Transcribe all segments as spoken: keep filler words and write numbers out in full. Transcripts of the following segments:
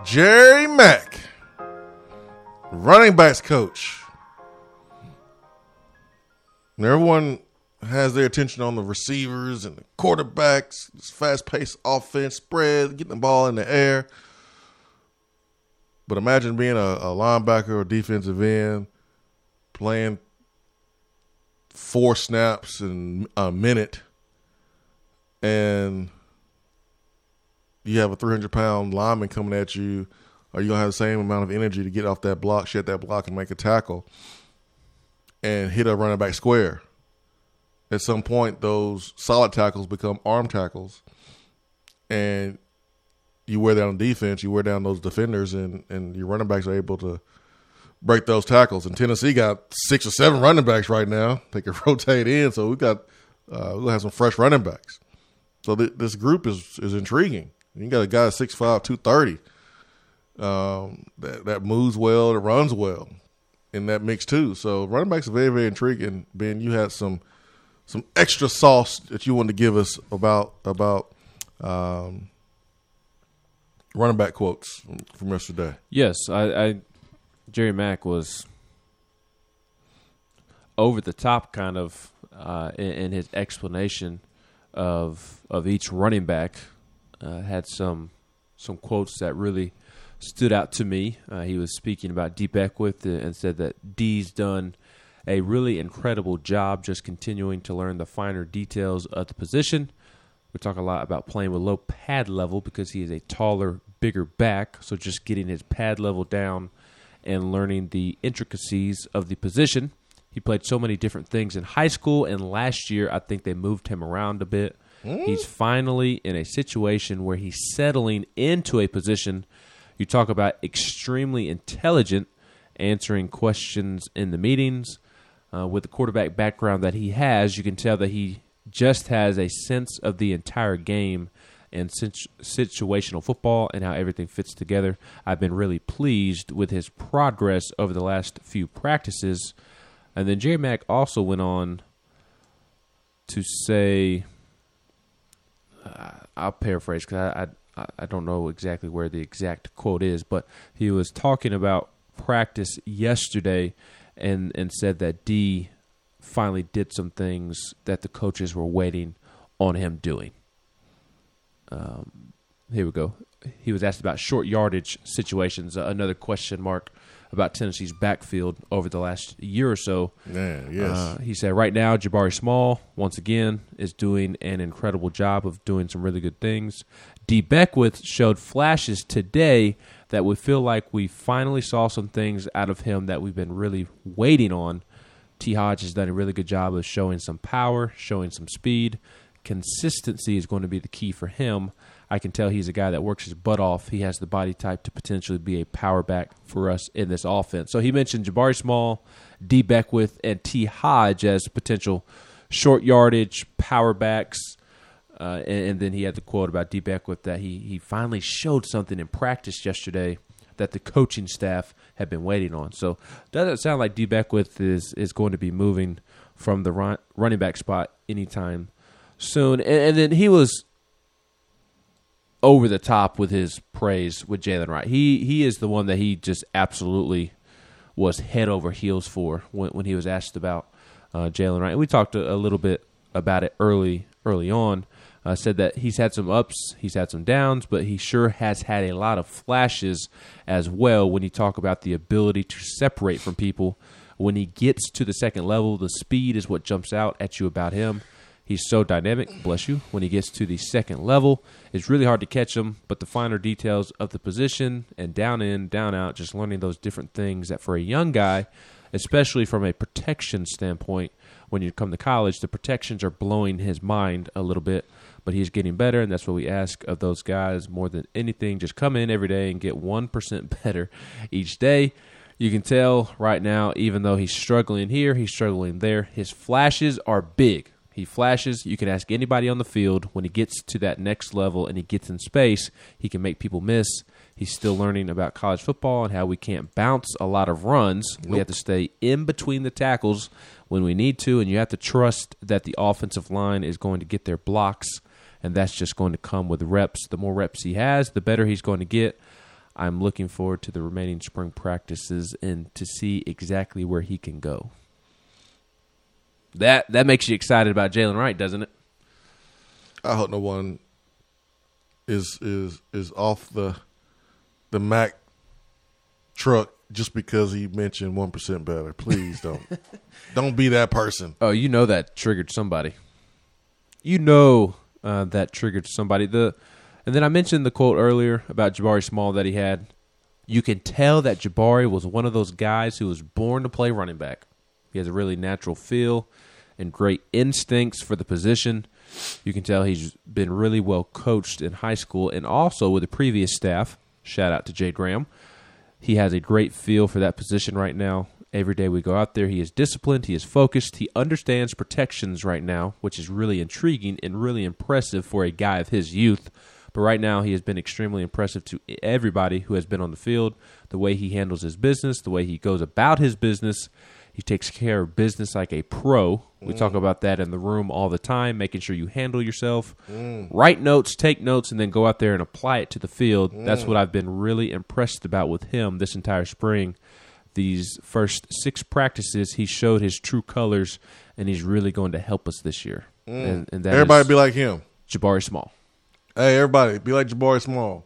Jerry Mack, running backs coach. And everyone has their attention on the receivers and the quarterbacks, this fast-paced offense, spread, getting the ball in the air. But imagine being a, a linebacker or defensive end, playing four snaps in a minute, and you have a three hundred pound lineman coming at you. Are you going to have the same amount of energy to get off that block, shed that block, and make a tackle and hit a running back square? At some point, those solid tackles become arm tackles, and you wear down defense, you wear down those defenders, and, and your running backs are able to break those tackles. And Tennessee got six or seven running backs right now. They can rotate in, so we got uh, we'll have some fresh running backs. So th- this group is is intriguing. You got a guy six five, two thirty um, that that moves well, that runs well in that mix too. So running backs are very very intriguing. Ben, you had some some extra sauce that you wanted to give us about about. Um, running back quotes from, from yesterday. Yes, I, I Jerry Mack was over the top kind of uh, in, in his explanation of of each running back. Uh, had some some quotes that really stood out to me. Uh, he was speaking about D. Beckwith and said that D's done a really incredible job just continuing to learn the finer details of the position. We talk a lot about playing with low pad level because he is a taller, bigger back. So just getting his pad level down and learning the intricacies of the position. He played so many different things in high school, and last year I think they moved him around a bit. Mm. He's finally in a situation where he's settling into a position. You talk about extremely intelligent, answering questions in the meetings. Uh, with the quarterback background that he has, you can tell that he just has a sense of the entire game and situ- situational football and how everything fits together. I've been really pleased with his progress over the last few practices. And then Jerry Mack also went on to say, uh, I'll paraphrase because I, I I don't know exactly where the exact quote is, but he was talking about practice yesterday and, and said that D finally did some things that the coaches were waiting on him doing. Um, here we go. He was asked about short yardage situations, uh, another question mark about Tennessee's backfield over the last year or so. Yeah, yes. Uh, he said right now Jabari Small, once again, is doing an incredible job of doing some really good things. D. Beckwith showed flashes today that we feel like we finally saw some things out of him that we've been really waiting on. T. Hodge has done a really good job of showing some power, showing some speed. Consistency is going to be the key for him. I can tell he's a guy that works his butt off. He has the body type to potentially be a power back for us in this offense. So he mentioned Jabari Small, D. Beckwith, and T. Hodge as potential short yardage power backs. Uh, and, and then he had the quote about D. Beckwith that he, he finally showed something in practice yesterday that the coaching staff had been waiting on. So doesn't sound like D. Beckwith is, is going to be moving from the run, running back spot anytime soon. And, and then he was over the top with his praise with Jalen Wright. He he is the one that he just absolutely was head over heels for when, when he was asked about uh, Jalen Wright. And we talked a, a little bit about it early early on. Uh, said that he's had some ups, he's had some downs, but he sure has had a lot of flashes as well when you talk about the ability to separate from people. When he gets to the second level, the speed is what jumps out at you about him. He's so dynamic, bless you, when he gets to the second level. It's really hard to catch him, but the finer details of the position and down in, down out, just learning those different things that for a young guy, especially from a protection standpoint, when you come to college, the protections are blowing his mind a little bit, but he's getting better, and that's what we ask of those guys more than anything. Just come in every day and get one percent better each day. You can tell right now, even though he's struggling here, he's struggling there, his flashes are big. He flashes. You can ask anybody on the field. When he gets to that next level and he gets in space, he can make people miss. He's still learning about college football and how we can't bounce a lot of runs. Nope. We have to stay in between the tackles when we need to, and you have to trust that the offensive line is going to get their blocks, and that's just going to come with reps. The more reps he has, the better he's going to get. I'm looking forward to the remaining spring practices and to see exactly where he can go. That that makes you excited about Jalen Wright, doesn't it? I hope no one is is is off the the Mac truck just because he mentioned one percent better. Please don't don't be that person. Oh, you know that triggered somebody. You know uh, that triggered somebody. The and then I mentioned the quote earlier about Jabari Small that he had. You can tell that Jabari was one of those guys who was born to play running back. He has a really natural feel and great instincts for the position. You can tell he's been really well coached in high school and also with the previous staff. Shout out to Jay Graham. He has a great feel for that position right now. Every day we go out there, he is disciplined, he is focused, he understands protections right now, which is really intriguing and really impressive for a guy of his youth. But right now, he has been extremely impressive to everybody who has been on the field, the way he handles his business, the way he goes about his business. He takes care of business like a pro. We mm. talk about that in the room all the time, making sure you handle yourself. Mm. Write notes, take notes, and then go out there and apply it to the field. Mm. That's what I've been really impressed about with him this entire spring. These first six practices, he showed his true colors, and he's really going to help us this year. Mm. And, and that everybody be like him. Jabari Small. Hey, everybody, be like Jabari Small.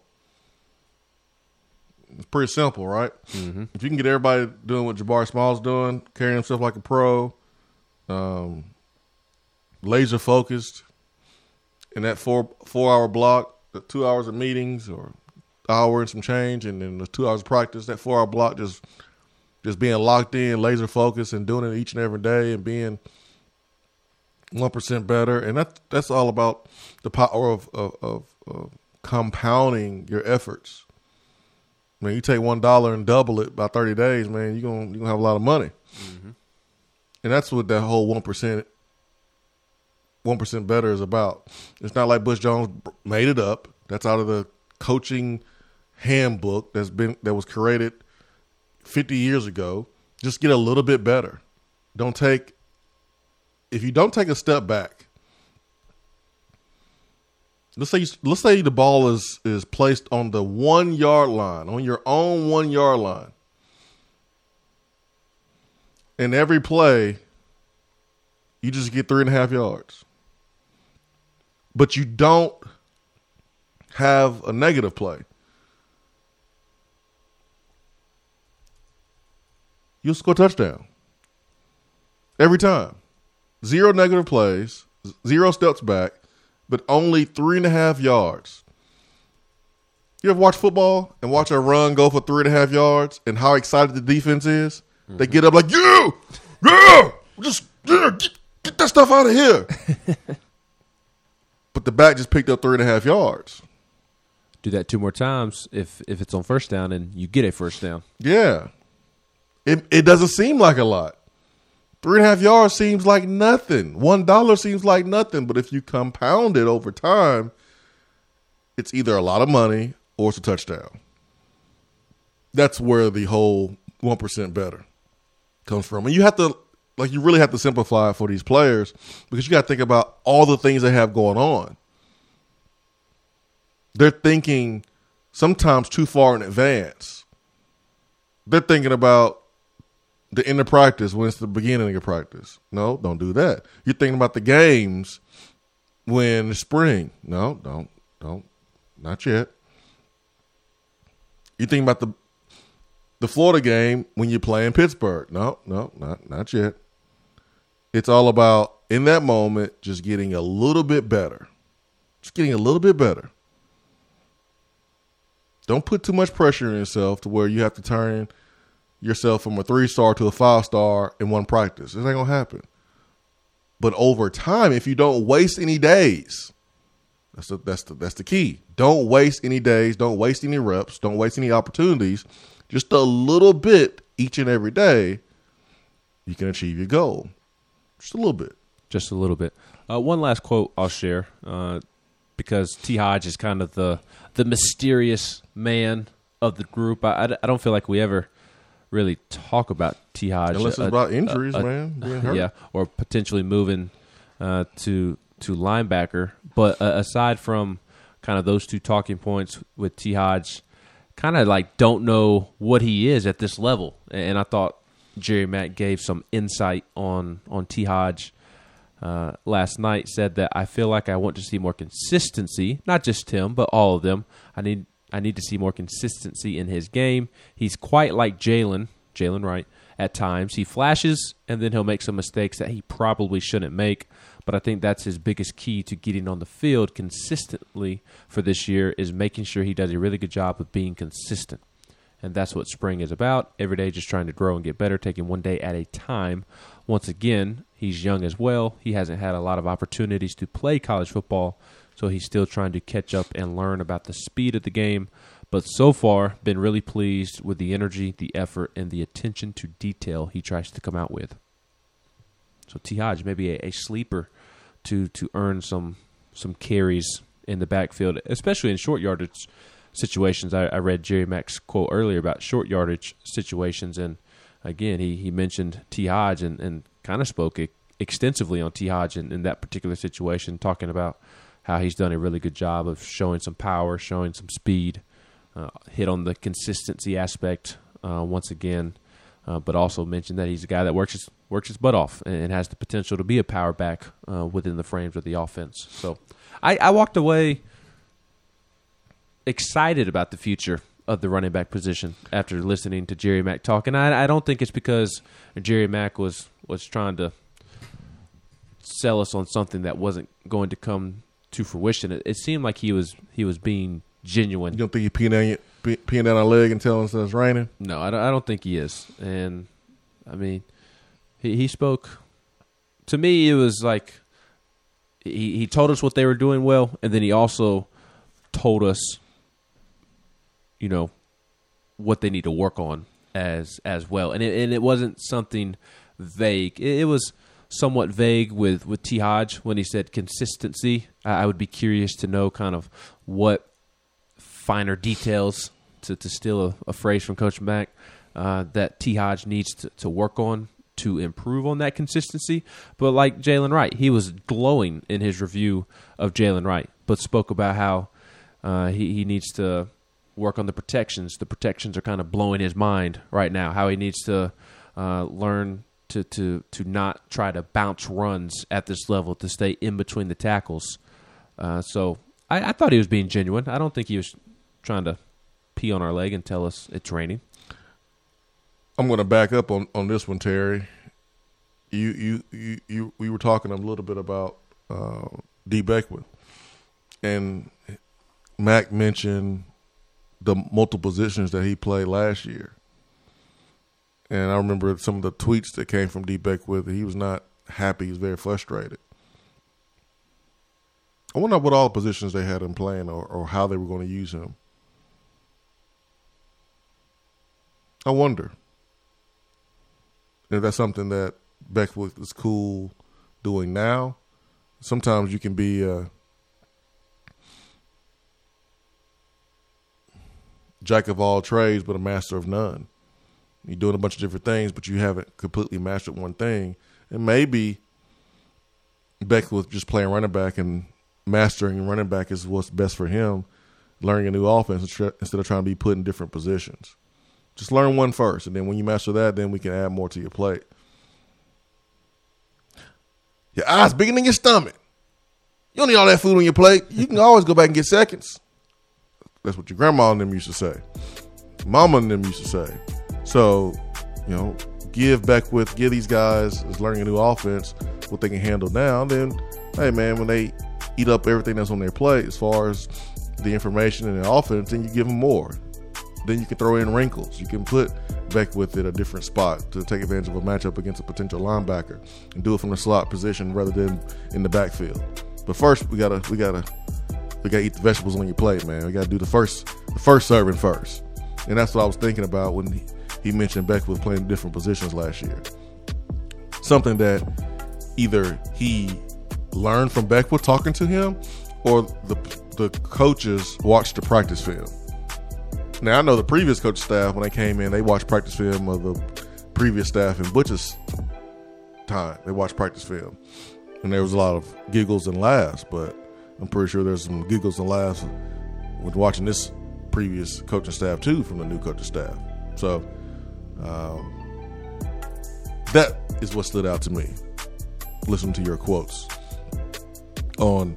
It's pretty simple, right? Mm-hmm. If you can get everybody doing what Jabari Small's doing, carrying himself like a pro, um, laser focused, in that four four hour block, the two hours of meetings or hour and some change, and then the two hours of practice, that four hour block just just being locked in, laser focused, and doing it each and every day, and being one percent better, and that that's all about the power of of, of, of compounding your efforts. I mean, you take one dollar and double it by thirty days, man, you're gonna you gonna have a lot of money, mm-hmm. and that's what that whole one percent one percent better is about. It's not like Butch Jones made it up. That's out of the coaching handbook that's been that was created fifty years ago. Just get a little bit better. Don't take. If you don't take a step back, let's say you, let's say the ball is is placed on the one yard line, on your own one yard line, and every play you just get three and a half yards, but you don't have a negative play, you'll score a touchdown every time. Zero negative plays, zero steps back, but only three and a half yards. You ever watch football and watch a run go for three and a half yards and how excited the defense is? Mm-hmm. They get up like, yeah, yeah, just yeah, get, get that stuff out of here. But the back just picked up three and a half yards. Do that two more times if if it's on first down and you get a first down. Yeah. It it doesn't seem like a lot. Three and a half yards seems like nothing. One dollar seems like nothing. But if you compound it over time, it's either a lot of money or it's a touchdown. That's where the whole one percent better comes from. And you have to, like, you really have to simplify it for these players because you got to think about all the things they have going on. They're thinking sometimes too far in advance. They're thinking about the end of practice when it's the beginning of practice. No, don't do that. You're thinking about the games when it's spring. No, don't, don't, not yet. You're thinking about the the Florida game when you're playing Pittsburgh. No, no, not not yet. It's all about, in that moment, just getting a little bit better. Just getting a little bit better. Don't put too much pressure on yourself to where you have to turn yourself from a three-star to a five-star in one practice. It ain't going to happen. But over time, if you don't waste any days, that's the, that's the, that's the key. Don't waste any days. Don't waste any reps. Don't waste any opportunities. Just a little bit each and every day, you can achieve your goal. Just a little bit. Just a little bit. Uh, one last quote I'll share uh, because T. Hodge is kind of the the mysterious man of the group. I, I, I don't feel like we ever really talk about T. Hodge. Unless it's uh, about injuries, uh, man. Being hurt. Yeah, or potentially moving uh, to to linebacker. But uh, aside from kind of those two talking points with T. Hodge, kind of like don't know what he is at this level. And I thought Jerry Mack gave some insight on, on T. Hodge uh, last night, said that I feel like I want to see more consistency, not just him, but all of them. I need I need to see more consistency in his game. He's quite like Jalen, Jalen Wright, at times. He flashes, and then he'll make some mistakes that he probably shouldn't make. But I think that's his biggest key to getting on the field consistently for this year, is making sure he does a really good job of being consistent. And that's what spring is about. Every day just trying to grow and get better, taking one day at a time. Once again, he's young as well. He hasn't had a lot of opportunities to play college football, so he's still trying to catch up and learn about the speed of the game. But so far, been really pleased with the energy, the effort, and the attention to detail he tries to come out with. So T. Hodge, maybe a, a sleeper to to earn some some carries in the backfield, especially in short yardage situations. I, I read Jerry Mack's quote earlier about short yardage situations, and again, he, he mentioned T. Hodge and, and kind of spoke extensively on T. Hodge in, in that particular situation, talking about how he's done a really good job of showing some power, showing some speed, uh, hit on the consistency aspect uh, once again, uh, but also mentioned that he's a guy that works his, works his butt off and, and has the potential to be a power back uh, within the frames of the offense. So I, I walked away excited about the future of the running back position after listening to Jerry Mack talk. And I, I don't think it's because Jerry Mack was, was trying to sell us on something that wasn't going to come to fruition. It, it seemed like he was he was being genuine. You don't think he's peeing down, your, pee, peeing down our leg and telling us that it's raining? No, I don't, I don't think he is. And, I mean, he, he spoke – to me, it was like he, he told us what they were doing well, and then he also told us, you know, what they need to work on as as well. And it, and it wasn't something vague. It, it was – somewhat vague with, with T. Hodge when he said consistency. I, I would be curious to know kind of what finer details, to, to steal a, a phrase from Coach Mack, uh, that T. Hodge needs to, to work on to improve on that consistency. But like Jalen Wright, he was glowing in his review of Jalen Wright, but spoke about how uh, he, he needs to work on the protections. The protections are kind of blowing his mind right now, how he needs to uh, learn To, to to not try to bounce runs at this level, to stay in between the tackles. Uh, so I, I thought he was being genuine. I don't think he was trying to pee on our leg and tell us it's raining. I'm going to back up on, on this one, Terry. You you, you you we were talking a little bit about uh, D. Beckwith, and Mac mentioned the multiple positions that he played last year. And I remember some of the tweets that came from D. Beckwith. He was not happy. He was very frustrated. I wonder what all the positions they had him playing, or, or how they were going to use him. I wonder if that's something that Beckwith is cool doing now. Sometimes you can be a jack of all trades, but a master of none. You're doing a bunch of different things, but you haven't completely mastered one thing. And maybe Beckwith just playing running back and mastering running back is what's best for him, learning a new offense instead of trying to be put in different positions. Just learn one first, and then when you master that, then we can add more to your plate. Your eyes bigger than your stomach. You don't need all that food on your plate. You can always go back and get seconds. That's what your grandma and them used to say. Mama and them used to say. So, you know, give Beckwith, give these guys that's learning a new offense what they can handle now. Then, hey, man, when they eat up everything that's on their plate as far as the information and the offense, then you give them more. Then you can throw in wrinkles. You can put Beckwith at a different spot to take advantage of a matchup against a potential linebacker and do it from the slot position rather than in the backfield. But first, we gotta we gotta we gotta eat the vegetables on your plate, man. We gotta do the first the first serving first, and that's what I was thinking about when he, he mentioned Beckwith playing different positions last year. Something that either he learned from Beckwith talking to him, or the the coaches watched the practice film. Now, I know the previous coach staff, when they came in, they watched practice film of the previous staff in Butch's time. They watched practice film. And there was a lot of giggles and laughs, but I'm pretty sure there's some giggles and laughs with watching this previous coaching staff too from the new coaching staff. So um, that is what stood out to me. Listen to your quotes on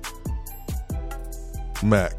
Mac.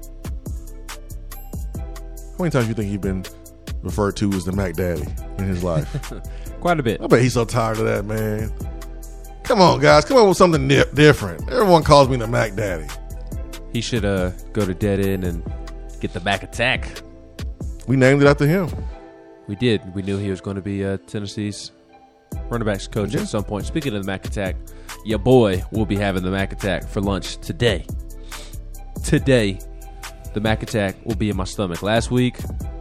How many times do you think he's been referred to as the Mac Daddy in his life? Quite a bit. I bet he's so tired of that, man. Come on, guys. Come on with something di- different. Everyone calls me the Mac Daddy. He should uh, go to Dead End and get the Mac Attack. We named it after him. We did. We knew he was going to be uh, Tennessee's running backs coach Yeah. at some point. Speaking of the Mac Attack, your boy will be having the Mac Attack for lunch today. Today, the Mac Attack will be in my stomach. Last week,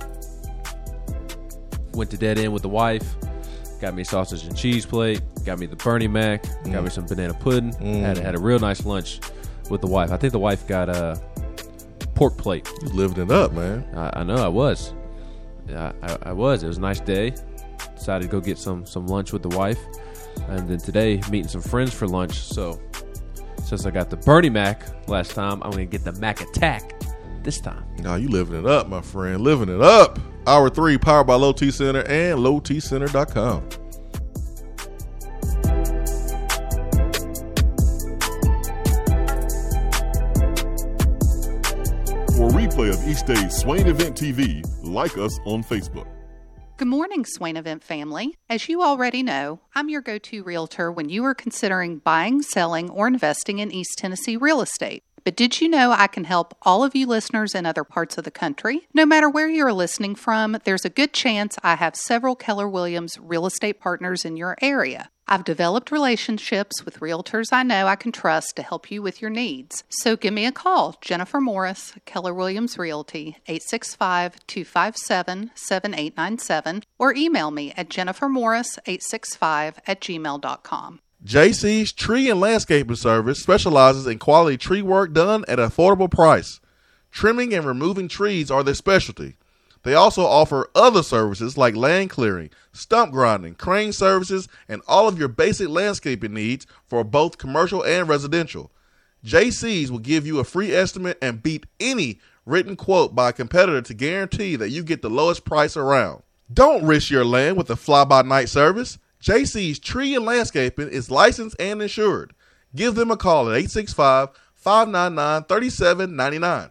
went to Dead End with the wife. Got me a sausage and cheese plate. Got me the Bernie Mac. Mm. Got me some banana pudding. Mm. Had, had a real nice lunch with the wife. I think the wife got a pork plate. You living it up, man. I, I know I was. I, I, I was. It was a nice day. Decided to go get some some lunch with the wife. And then today, meeting some friends for lunch. So since I got the Bernie Mac last time, I'm going to get the Mac Attack this time. Nah, you living it up, my friend. Living it up. Hour three, powered by Low T Center and low t center dot com. For a replay of each day's Swain Event T V, like us on Facebook. Good morning, Swain Event family. As you already know, I'm your go-to realtor when you are considering buying, selling, or investing in East Tennessee real estate. But did you know I can help all of you listeners in other parts of the country? No matter where you're listening from, there's a good chance I have several Keller Williams real estate partners in your area. I've developed relationships with realtors I know I can trust to help you with your needs. So give me a call, Jennifer Morris, Keller Williams Realty, eight six five, two five seven, seven eight nine seven, or email me at jennifer morris eight six five at gmail dot com. J C's Tree and Landscaping Service specializes in quality tree work done at an affordable price. Trimming and removing trees are their specialty. They also offer other services like land clearing, stump grinding, crane services, and all of your basic landscaping needs for both commercial and residential. J C's will give you a free estimate and beat any written quote by a competitor to guarantee that you get the lowest price around. Don't risk your land with a fly-by-night service. J C's Tree and Landscaping is licensed and insured. Give them a call at eight six five, five nine nine, three seven nine nine.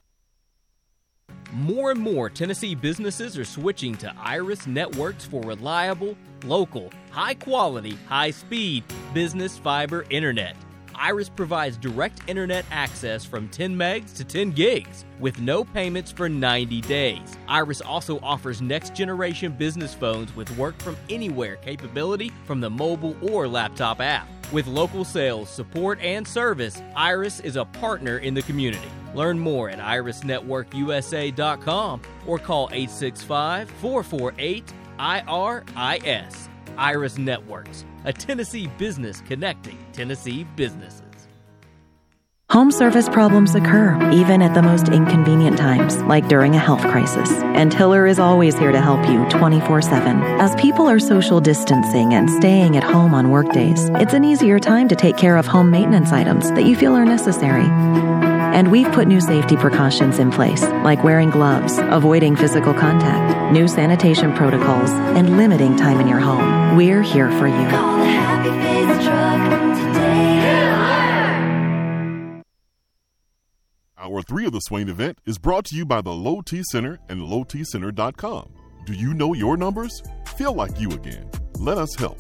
More and more Tennessee businesses are switching to Iris Networks for reliable, local, high-quality, high-speed business fiber internet. Iris provides direct internet access from ten megs to ten gigs with no payments for ninety days. Iris also offers next-generation business phones with work from anywhere capability from the mobile or laptop app. With local sales, support, and service, Iris is a partner in the community. Learn more at iris network u s a dot com or call eight six five, four four eight, I R I S. Iris Networks, a Tennessee business connecting Tennessee businesses. Home service problems occur, even at the most inconvenient times, like during a health crisis. And Tiller is always here to help you twenty-four seven. As people are social distancing and staying at home on workdays, it's an easier time to take care of home maintenance items that you feel are necessary. And we've put new safety precautions in place, like wearing gloves, avoiding physical contact, new sanitation protocols, and limiting time in your home. We're here for you. Call the Happy Face Truck today. Hour three of the Swain Event is brought to you by the Low T Center and low t center dot com. Do you know your numbers? Feel like you again. Let us help.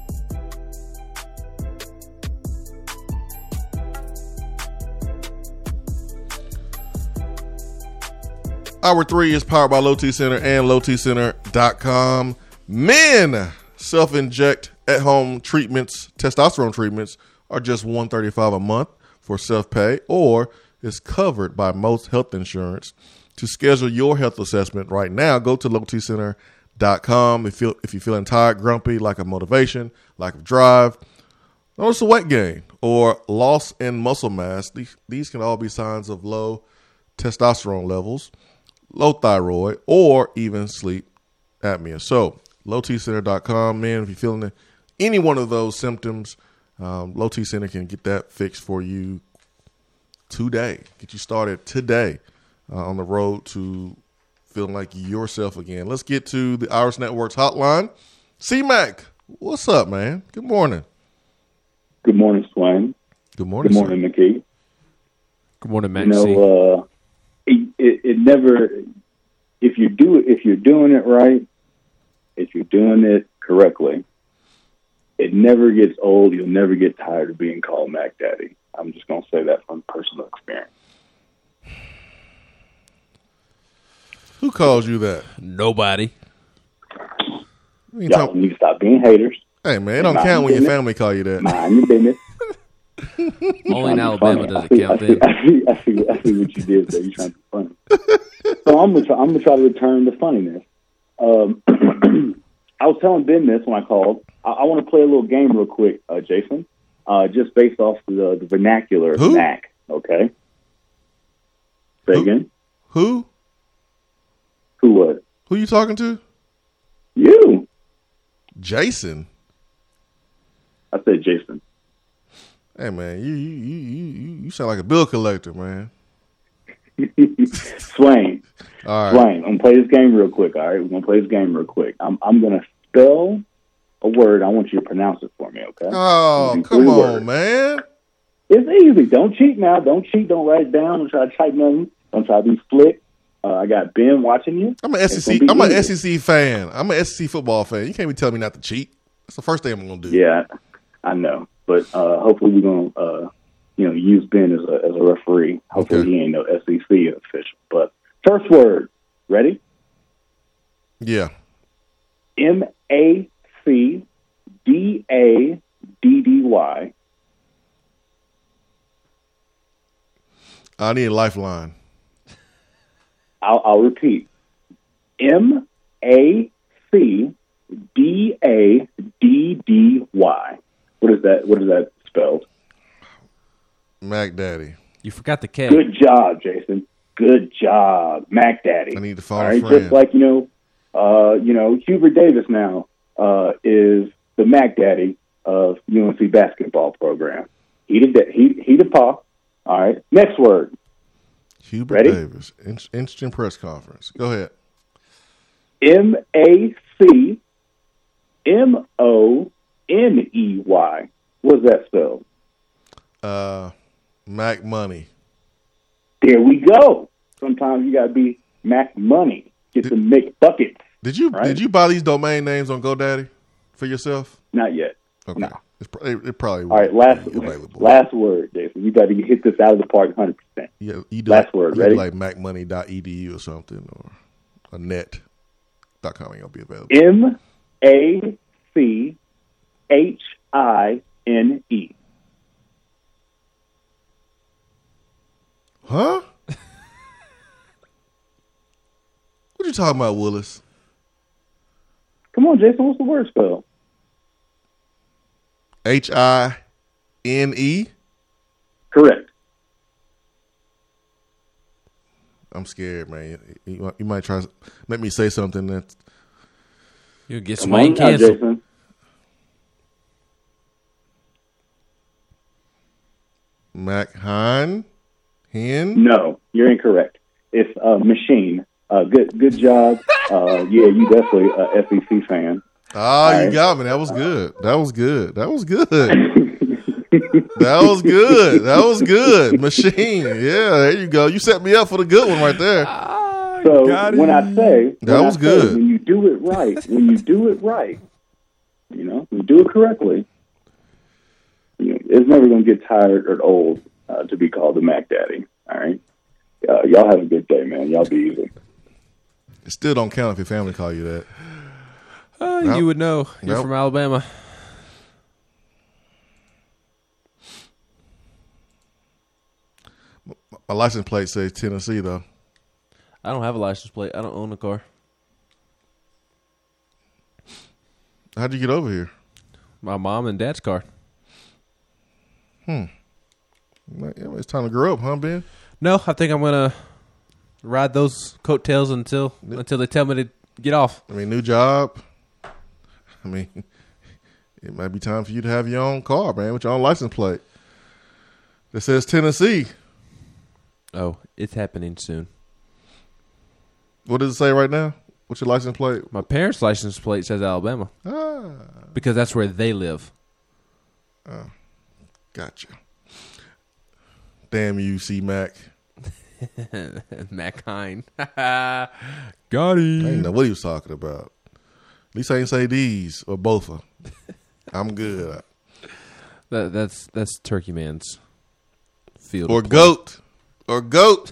Hour three is powered by Low T Center and low t center dot com. Men self-inject at-home treatments, testosterone treatments, are just one hundred thirty-five dollars a month for self-pay, or is covered by most health insurance. To schedule your health assessment right now, go to low t center dot com. If, you, if you're feeling tired, grumpy, lack of motivation, lack of drive, notice a weight gain, or loss in muscle mass, these, these can all be signs of low testosterone levels, low thyroid, or even sleep apnea. So, low t center dot com, man, if you're feeling any one of those symptoms, um, Low T Center can get that fixed for you today. Get you started today uh, on the road to feeling like yourself again. Let's get to the Iris Networks hotline. C-Mac, what's up, man? Good morning. Good morning, Swain. Good morning, Good morning, sir. McKee. Good morning, You Maxie. know, uh, it, it, it never. If you do it, if you're doing it right, if you're doing it correctly, it never gets old. You'll never get tired of being called Mac Daddy. I'm just gonna say that from personal experience. Who calls you that? Nobody. You ain't Y'all talk- need to stop being haters. hey, man, it don't Mind count when your business. family call you that. Mind your business. Only in Trying to be Alabama funny. does I it see- count I see, then. I see, I see, I see what you did there. You're trying to be funny. So I'm gonna try, I'm gonna try to return the funniness. Um, I was telling Ben this when I called. I, I want to play a little game real quick, uh, Jason, uh, just based off the, the vernacular of Who? Mac. Okay. Say Who? again. Who? Who was Who you talking to? you? Jason. I said Jason. Hey, man, you you you you, you sound like a bill collector, man. Swain. All right. Swain. I'm gonna play this game real quick. All right, we're gonna play this game real quick. I'm I'm gonna spell a word. I want you to pronounce it for me. Okay. Oh, Three come on, words. man. It's easy. Don't cheat now. Don't cheat. Don't write it down. Don't try to type nothing. Don't try to be slick. Uh, I got Ben watching you. I'm an S E C. It's gonna I'm be an easy. S E C fan. I'm an S E C football fan. You can't be telling me not to cheat. That's the first thing I'm gonna do. Yeah, I know. But uh, hopefully we're gonna, uh, you know, use Ben as a as a referee. Hopefully Okay. he ain't no S E C official. But first word, ready? Yeah. M A C D A D D Y. I need a lifeline. I'll, I'll repeat. M A C D A D D Y. What is that? What is that spelled? Mac Daddy. You forgot the K. Good job, Jason. Good job, Mac Daddy. I need to phone All a right, friend. just like you know, uh, you know, Hubert Davis now uh, is the Mac Daddy of U N C basketball program. He did that. He he the paw. All right. Next word. Hubert Ready? Davis. In- interesting press conference. Go ahead. M A C M O N E Y. What's that spelled? Uh, Mac Money. There we go. Sometimes you gotta be Mac Money. Get the McBuckets. Did you Right. did you buy these domain names on GoDaddy for yourself? Not yet. Okay. No. It's, pr- it, it probably All right, last be available. last word, Jason. You got to hit this out of the park, hundred percent. Yeah, you do last like, word, you ready? do like mac money dot e d u or something, or a net dot com ain't gonna be available. M A C H I N E. Huh? What you talking about, Willis? Come on, Jason. What's the word spell? H I N E. Correct. I'm scared, man. You, you might try to make me say something that You'll get Come Swain on now, canceled. Jason. Mac Hine, Hen. No, you're incorrect. It's a machine. Uh, good, good job. Uh, yeah, you definitely a S E C fan. Ah, you right. got me. That was good. That was good. That was good. That was good. That was good. Machine. Yeah, there you go. You set me up for the good one right there. So when I say That when I was say, good. when you do it right, when you do it right, you know, when you do it correctly, you know, it's never going to get tired or old uh, to be called the Mac Daddy. All right, uh, y'all have a good day, man. Y'all be easy. It still don't count if your family call you that. Uh, Nope. You would know. You're Nope. from Alabama. My license plate says Tennessee though. I don't have a license plate. I don't own a car. How'd you get over here? My mom and dad's car. Like, yeah, it's time to grow up, huh, Ben? No, I think I'm gonna ride those coattails until until they tell me to get off. I mean, new job. I mean, it might be time for you to have your own car, man, with your own license plate that says Tennessee. Oh, it's happening soon. What does it say right now? What's your license plate? My parents' license plate says Alabama. Ah. Because that's where they live. Oh, gotcha. Damn you, C-Mac. Mac Hine. Got him. I didn't know what he was talking about. At least I ain't say these or both of them. I'm good. That, that's that's Turkey Man's field. Or of play. goat. Or goat.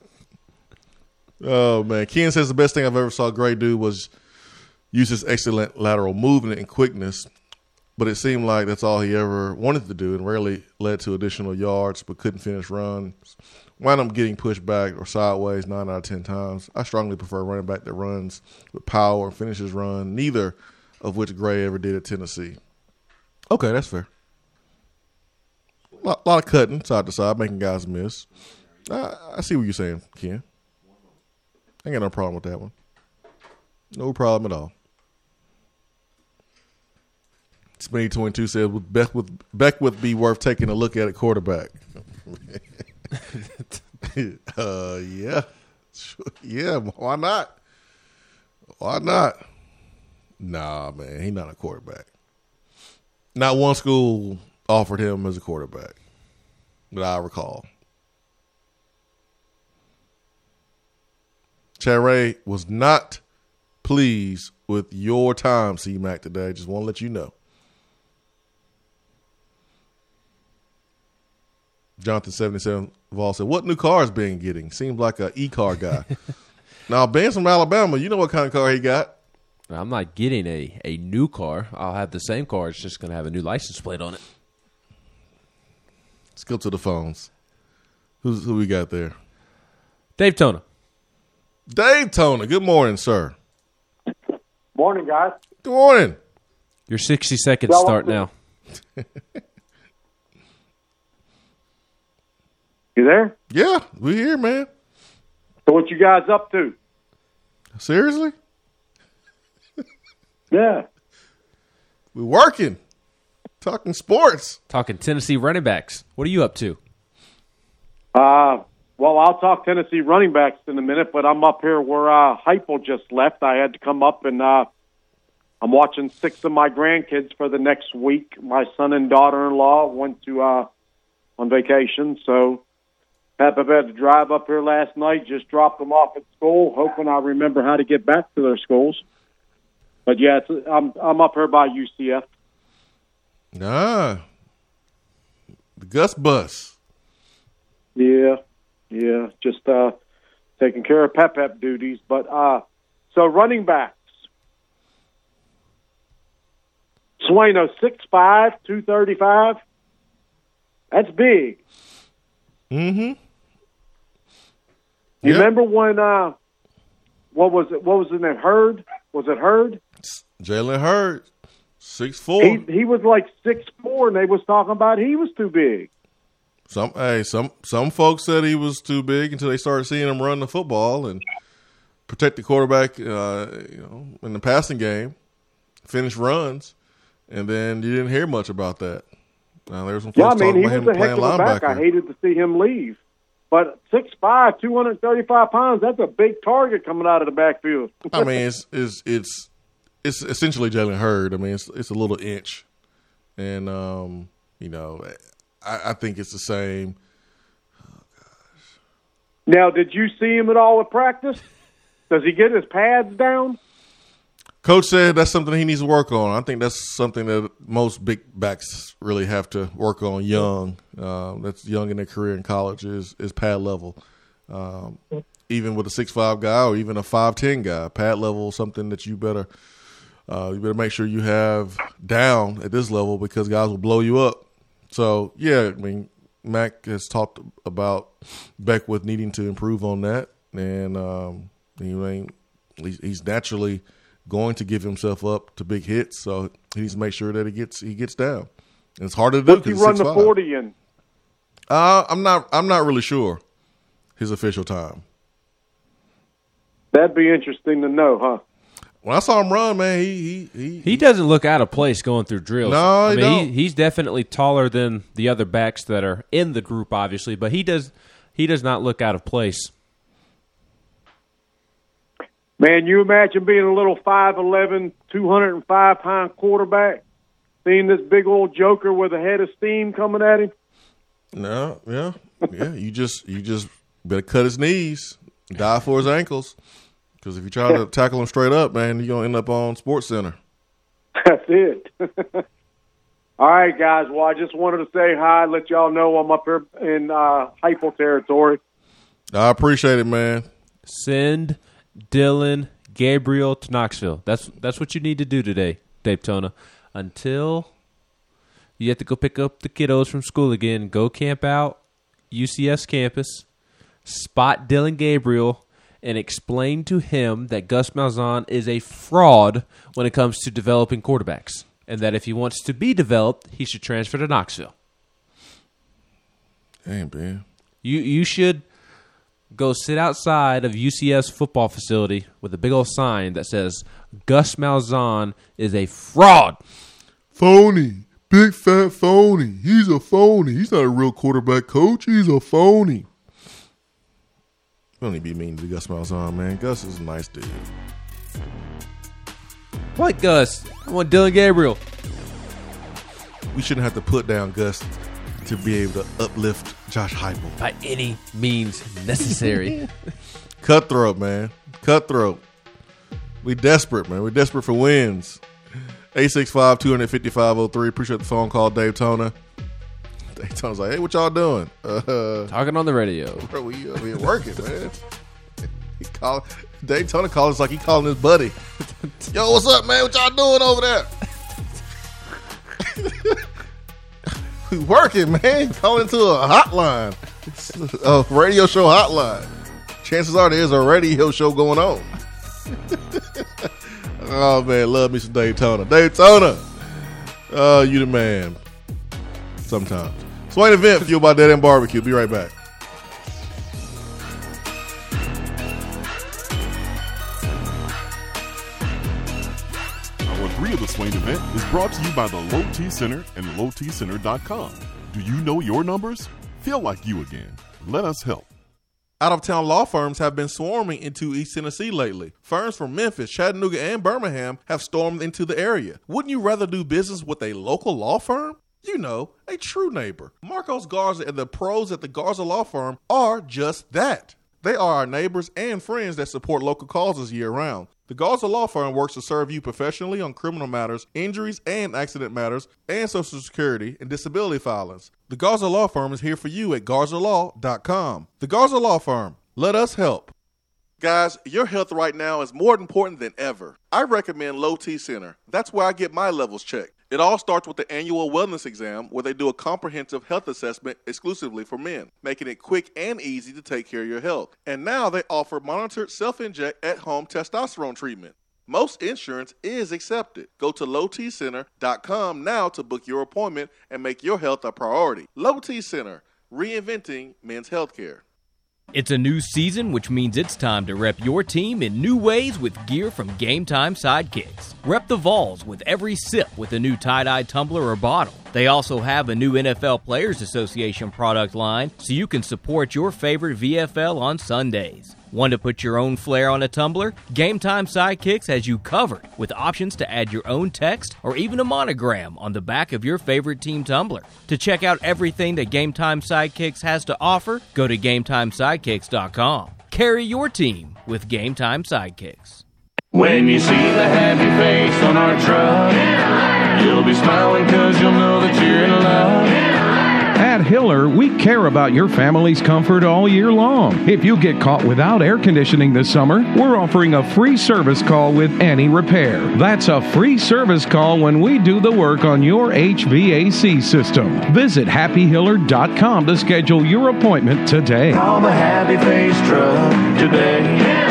Oh, man. Ken says the best thing I've ever saw Gray do was use his excellent lateral movement and quickness, but it seemed like that's all he ever wanted to do and rarely led to additional yards but couldn't finish runs. Wound up getting pushed back or sideways nine out of ten times. I strongly prefer a running back that runs with power and finishes run, neither of which Gray ever did at Tennessee. Okay, that's fair. A lot, lot of cutting side to side, making guys miss. I, I see what you're saying, Ken. I ain't got no problem with that one. No problem at all. Spinny twenty-two said, would Beckwith, Beckwith be worth taking a look at at quarterback? uh, yeah. Yeah, why not? Why not? Nah, man, he's not a quarterback. Not one school offered him as a quarterback that I recall. Chad Ray was not pleased with your time, C-Mac, today. Just want to let you know. Jonathan seventy-seven Vol said, what new car is Ben getting? Seems like an e-car guy. Now, Ben's from Alabama. You know what kind of car he got. I'm not getting a, a new car. I'll have the same car. It's just going to have a new license plate on it. Let's go to the phones. Who's, who we got there? Dave Tona. Dave Tona. Good morning, sir. Morning, guys. Good morning. Your sixty seconds Well, start now. You there? Yeah, we here, man. So what you guys up to? Seriously? Yeah. We working. Talking sports. Talking Tennessee running backs. What are you up to? Uh, well, I'll talk Tennessee running backs in a minute, but I'm up here where uh, Heupel just left. I had to come up, and uh, I'm watching six of my grandkids for the next week. My son and daughter-in-law went to uh, on vacation, so Papa had to drive up here last night, just dropped them off at school, hoping I remember how to get back to their schools. But, yeah, it's, I'm I'm up here by U C F. Nah. The Gus Bus. Yeah, yeah, just uh, taking care of pep-pep duties. But uh, so running backs. Sueno, six five, two thirty-five. That's big. Mm-hmm. You Yep. remember when, uh, what was it, what was it, Hurd? Was it Hurd? Jalen Hurd, six four. He, he was like six four, and they was talking about he was too big. Some hey, some some folks said he was too big until they started seeing him run the football and protect the quarterback, uh, you know, in the passing game, finish runs, and then you didn't hear much about that. Now there's some Yeah, I folks mean, talking he about was him a heck playing of a back. I linebacker. hated to see him leave. But six five, two thirty-five pounds, that's a big target coming out of the backfield. I mean, it's it's it's it's essentially Jalen Hurd. I mean, it's it's a little inch, and um, you know, I, I think it's the same. Now, did you see him at all at practice? Does he get his pads down? Coach said that's something he needs to work on. I think that's something that most big backs really have to work on young. Um, that's young in their career in college is, is pad level. Um, even with a six five guy or even a five ten guy, pad level is something that you better uh, you better make sure you have down at this level because guys will blow you up. So, yeah, I mean, Mac has talked about Beckwith needing to improve on that. And um, he ain't, he's naturally – going to give himself up to big hits, so he needs to make sure that he gets he gets down. And it's harder to do. What's he run the forty in? Uh, I'm not. I'm not really sure his official time. That'd be interesting to know, huh? When I saw him run, man, he he he, He doesn't look out of place going through drills. No, I he mean, don't. He, he's definitely taller than the other backs that are in the group, obviously, but he does he does not look out of place. Man, you imagine being a little five eleven, two hundred five pound quarterback, seeing this big old joker with a head of steam coming at him? No, yeah, yeah. You just you just better cut his knees, dive for his ankles, because if you try to tackle him straight up, man, you're gonna end up on Sports Center. That's it. All right, guys. Well, I just wanted to say hi, let y'all know I'm up here in uh, hypo territory. I appreciate it, man. Send Dylan Gabriel to Knoxville. That's that's what you need to do today, Daytona. Until you have to go pick up the kiddos from school again, go camp out U C S campus, spot Dylan Gabriel, and explain to him that Gus Malzahn is a fraud when it comes to developing quarterbacks, and that if he wants to be developed, he should transfer to Knoxville. Hey, man. You you should go sit outside of U C S football facility with a big old sign that says Gus Malzahn is a fraud. Phony. Big fat phony. He's a phony. He's not a real quarterback coach. He's a phony. Don't need to be mean to Gus Malzahn, man. Gus is a nice dude. What Gus? I want Dylan Gabriel. We shouldn't have to put down Gus to be able to uplift Josh Heupel. By any means necessary. Cutthroat, man. Cutthroat. We desperate, man. We're desperate for wins. eight six five, two five five, oh three. Appreciate the phone call, Daytona. Daytona's like, hey, what y'all doing? Uh, Talking on the radio. Bro, we, uh, we working, man. He call, Daytona calls us like he calling his buddy. Yo, what's up, man? What y'all doing over there? We working, man. Calling into a hotline. It's a radio show hotline. Chances are there's a radio show going on. Oh, man, love me some Daytona. Daytona. Oh, uh, you the man. Sometimes. Swain Event, fueled by Dead End Barbecue. Be right back. Hour three of the Swain Event is brought to you by the Low T Center and low t center dot com. Do you know your numbers? Feel like you again. Let us help. Out-of-town law firms have been swarming into East Tennessee lately. Firms from Memphis, Chattanooga, and Birmingham have stormed into the area. Wouldn't you rather do business with a local law firm? You know, a true neighbor. Marcos Garza and the pros at the Garza Law Firm are just that. They are our neighbors and friends that support local causes year-round. The Garza Law Firm works to serve you professionally on criminal matters, injuries and accident matters, and Social Security and disability filings. The Garza Law Firm is here for you at garza law dot com. The Garza Law Firm. Let us help. Guys, your health right now is more important than ever. I recommend Low T Center. That's where I get my levels checked. It all starts with the annual wellness exam where they do a comprehensive health assessment exclusively for men, making it quick and easy to take care of your health. And now they offer monitored self-inject at-home testosterone treatment. Most insurance is accepted. Go to low t center dot com now to book your appointment and make your health a priority. Low T Center, reinventing men's healthcare. It's a new season, which means it's time to rep your team in new ways with gear from Game Time Sidekicks. Rep the Vols with every sip with a new tie-dye tumbler or bottle. They also have a new N F L Players Association product line, so you can support your favorite V F L on Sundays. Want to put your own flair on a tumbler? Game Time Sidekicks has you covered with options to add your own text or even a monogram on the back of your favorite team tumbler. To check out everything that Game Time Sidekicks has to offer, go to game time sidekicks dot com. Carry your team with Game Time Sidekicks. When you see the happy face on our truck, you'll be smiling because you'll know that you're in love. At Hiller, we care about your family's comfort all year long. If you get caught without air conditioning this summer, we're offering a free service call with any repair. That's a free service call when we do the work on your H V A C system. Visit happy hiller dot com to schedule your appointment today. Call the Happy Face Truck today.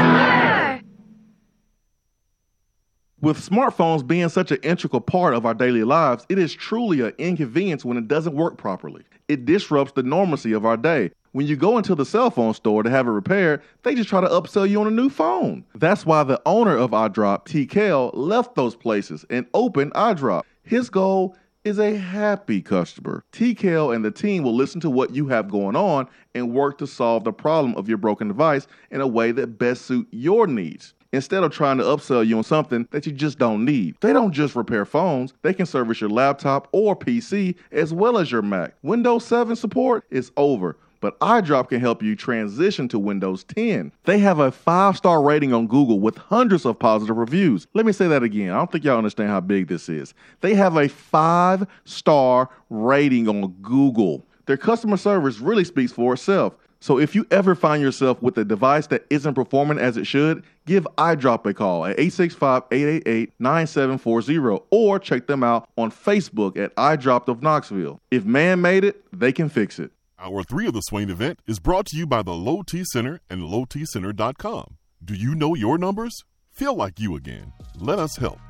With smartphones being such an integral part of our daily lives, it is truly an inconvenience when it doesn't work properly. It disrupts the normalcy of our day. When you go into the cell phone store to have it repaired, they just try to upsell you on a new phone. That's why the owner of iDrop, T. Kell, left those places and opened iDrop. His goal is a happy customer. T. Kell and the team will listen to what you have going on and work to solve the problem of your broken device in a way that best suits your needs. instead of trying to upsell you on something that you just don't need. They don't just repair phones. They can service your laptop or P C as well as your Mac. Windows seven support is over, but iDrop can help you transition to Windows ten. They have a five-star rating on Google with hundreds of positive reviews. Let me say that again. I don't think y'all understand how big this is. They have a five-star rating on Google. Their customer service really speaks for itself. So if you ever find yourself with a device that isn't performing as it should, give iDrop a call at eight six five, eight eight eight, nine seven four zero or check them out on Facebook at iDrop of Knoxville. If man made it, they can fix it. Hour three of the Swain event is brought to you by the Low T Center and low t center dot com. Do you know your numbers? Feel like you again. Let us help.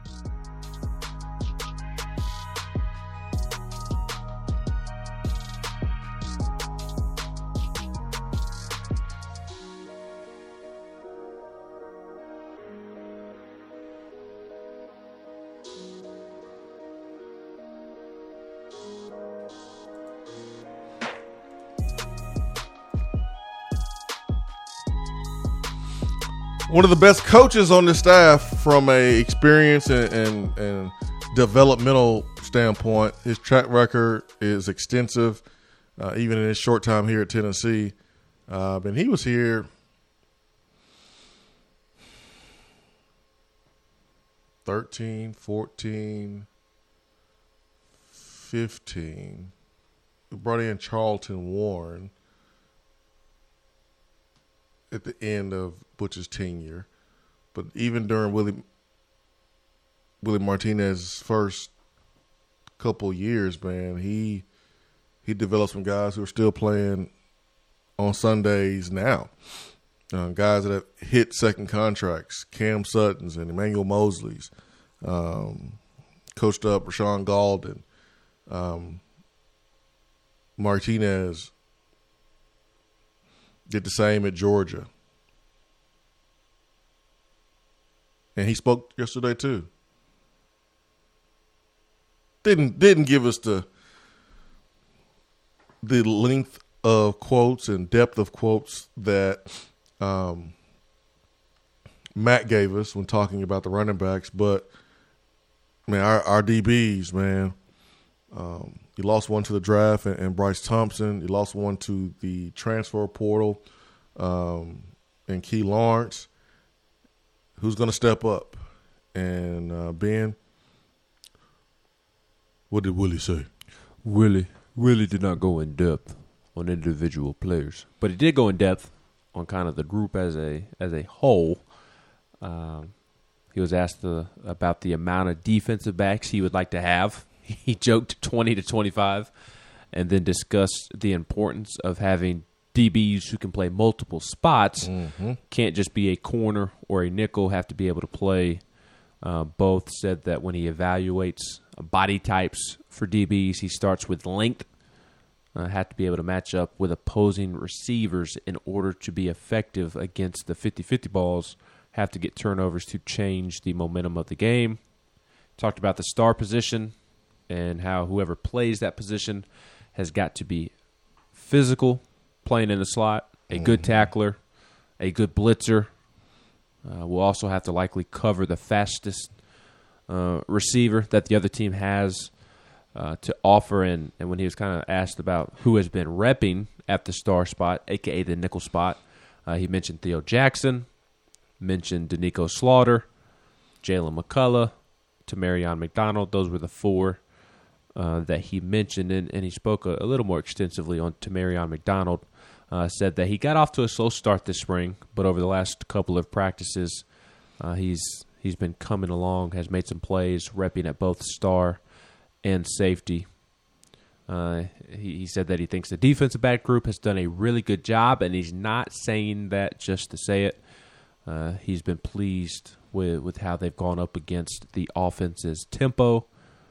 One of the best coaches on the staff from a experience and, and, and developmental standpoint. His track record is extensive, uh, even in his short time here at Tennessee. Uh, and he was here thirteen, fourteen, fifteen. We brought in Charlton Warren at the end of Butch's tenure. But even during Willie Willie Martinez's first couple years, man, he he developed some guys who are still playing on Sundays now. Uh, guys that have hit second contracts, Cam Suttons and Emmanuel Mosley's, um, coached up Rashawn Golden, um, Martinez did the same at Georgia. And he spoke yesterday too. Didn't didn't give us the the length of quotes and depth of quotes that um, Matt gave us when talking about the running backs, but man, our, our D Bs, man. Um, you lost one to the draft and, and Bryce Thompson. You lost one to the transfer portal um, and Key Lawrence. Who's going to step up? And uh, Ben, what did Willie say? Willie, Willie did not go in depth on individual players, but he did go in depth on kind of the group as a as a whole. Um, he was asked the, about the amount of defensive backs he would like to have. He joked twenty to twenty-five, and then discussed the importance of having D Bs who can play multiple spots. Mm-hmm. Can't just be a corner or a nickel, have to be able to play uh, both. Said that when he evaluates body types for D Bs, he starts with length. Uh, have to be able to match up with opposing receivers in order to be effective against the fifty-fifty balls. Have to get turnovers to change the momentum of the game. Talked about the star position and how whoever plays that position has got to be physical, playing in the slot, a good tackler, a good blitzer. Uh, we'll also have to likely cover the fastest uh, receiver that the other team has uh, to offer. And, and when he was kind of asked about who has been repping at the star spot, a k a the nickel spot, uh, he mentioned Theo Jackson, mentioned Danico Slaughter, Jalen McCullough, Tamarion McDonald. Those were the four uh, that he mentioned, and, and he spoke a, a little more extensively on Tamarion McDonald. Uh, said that he got off to a slow start this spring, but over the last couple of practices, uh, he's he's been coming along, has made some plays, repping at both star and safety. Uh, he, he said that he thinks the defensive back group has done a really good job, and he's not saying that just to say it. Uh, he's been pleased with, with how they've gone up against the offense's tempo.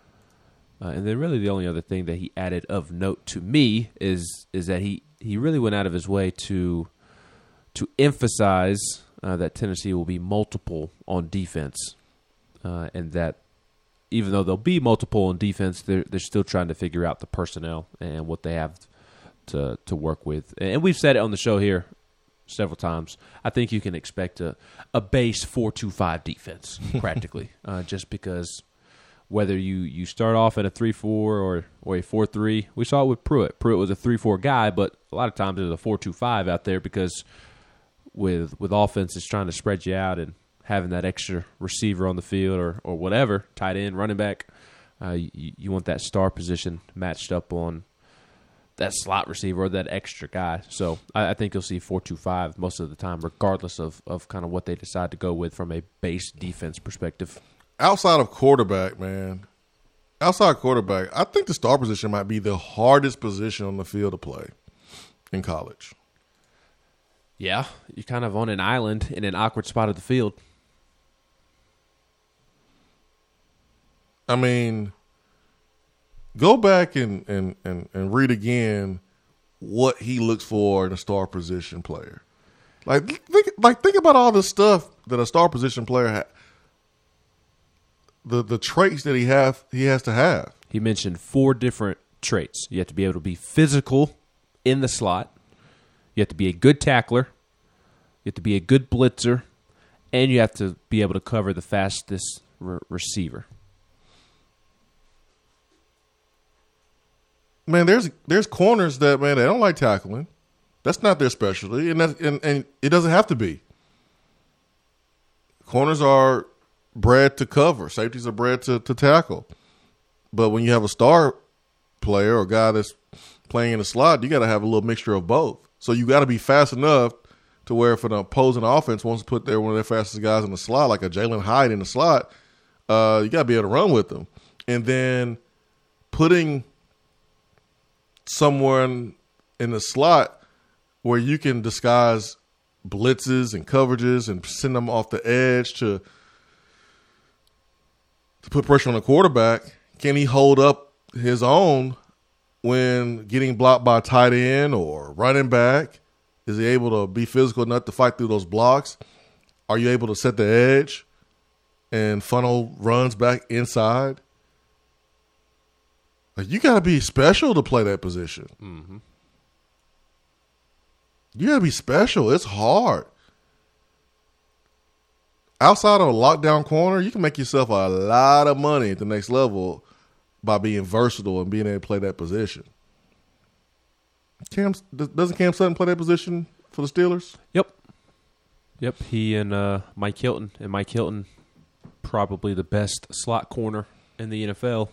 Uh, and then really the only other thing that he added of note to me is is that he, he really went out of his way to to emphasize uh, that Tennessee will be multiple on defense, uh, and that even though they'll be multiple on defense, they're they're still trying to figure out the personnel and what they have to to work with. And we've said it on the show here several times. I think you can expect a, a base four two five defense, practically, uh, just because whether you, you start off at a three four or, or a four three, we saw it with Pruitt. Pruitt was a three four guy, but a lot of times there's a four two five out there because with with offenses trying to spread you out and having that extra receiver on the field or, or whatever, tight end, running back, uh, you, you want that star position matched up on that slot receiver or that extra guy. So I, I think you'll see four two five most of the time, regardless of, of kind of what they decide to go with from a base defense perspective. Outside of quarterback, man, outside quarterback, I think the star position might be the hardest position on the field to play in college. Yeah, you're kind of on an island in an awkward spot of the field. I mean, go back and, and, and, and read again what he looks for in a star position player. Like think, like think about all the stuff that a star position player has. The the traits that he have he has to have. He mentioned four different traits. You have to be able to be physical in the slot. You have to be a good tackler. You have to be a good blitzer, and you have to be able to cover the fastest re- receiver. Man, there's there's corners that man they don't like tackling. That's not their specialty, and that, and and it doesn't have to be. Corners are bred to cover. Safeties are bred to, to tackle. But when you have a star player or guy that's playing in the slot, you got to have a little mixture of both. So you got to be fast enough to where if an opposing offense wants to put their one of their fastest guys in the slot, like a Jalen Hyde in the slot, uh, you got to be able to run with them. And then putting someone in the slot where you can disguise blitzes and coverages and send them off the edge to to put pressure on the quarterback. Can he hold up his own when getting blocked by a tight end or running back? Is he able to be physical enough to fight through those blocks? Are you able to set the edge and funnel runs back inside? Like, you got to be special to play that position. Mm-hmm. You got to be special. It's hard. Outside of a lockdown corner, you can make yourself a lot of money at the next level by being versatile and being able to play that position. Cam doesn't Cam Sutton play that position for the Steelers? Yep. Yep. He and uh, Mike Hilton, and Mike Hilton, probably the best slot corner in the N F L,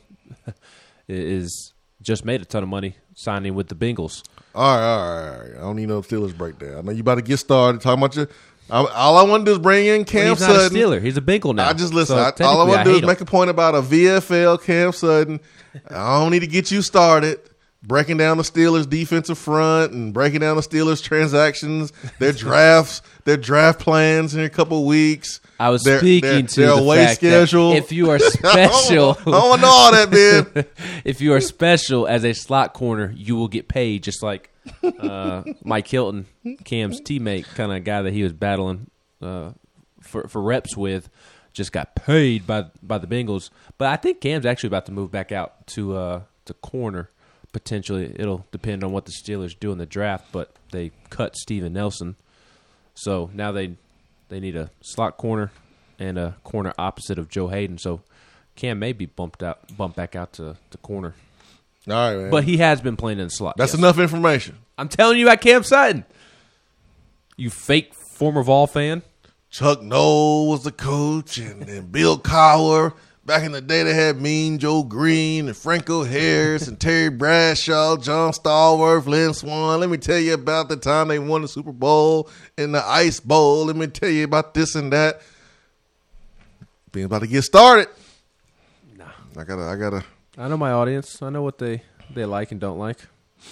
is just made a ton of money signing with the Bengals. All right, all right, all right. I don't need no Steelers breakdown. I know you about to get started talking about your. I'm, all I want to do is bring in Cam well, he's Sutton. Not a Steeler. He's a Bengal now. I just listen. So I, all I want to do is him. make a point about a V F L Cam Sutton. I don't need to get you started breaking down the Steelers' defensive front and breaking down the Steelers' transactions, their drafts, their draft plans in a couple of weeks. I was their, speaking their, to their the away fact schedule. That if you are special, I don't want to know all that, man. If you are special as a slot corner, you will get paid, just like uh, Mike Hilton, Cam's teammate, kind of guy that he was battling uh, for for reps with, just got paid by by the Bengals. But I think Cam's actually about to move back out to uh, to corner. Potentially, it'll depend on what the Steelers do in the draft. But they cut Steven Nelson, so now they they need a slot corner and a corner opposite of Joe Hayden. So Cam may be bumped out, bumped back out to the corner. All right, man. But he has been playing in the slot. That's yes. enough information. I'm telling you about Cam Sutton. You fake former Vol fan. Chuck Noll was the coach, and then Bill Cowher. Back in the day, they had Mean Joe Green and Franco Harris and Terry Bradshaw, John Stallworth, Lynn Swan. Let me tell you about the time they won the Super Bowl and the Ice Bowl. Let me tell you about this and that. Being about to get started. Nah. I gotta, I gotta. I know my audience. I know what they, they like and don't like.